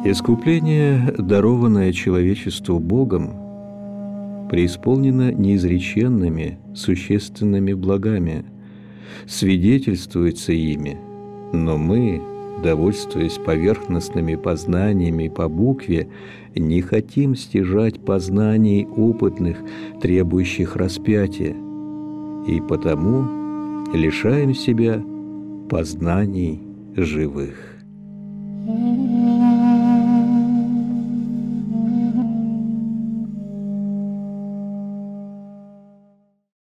Искупление, дарованное человечеству Богом, преисполнено неизреченными существенными благами, свидетельствуется ими, но мы, довольствуясь поверхностными познаниями по букве, не хотим стяжать познаний опытных, требующих распятия, и потому лишаем себя познаний живых.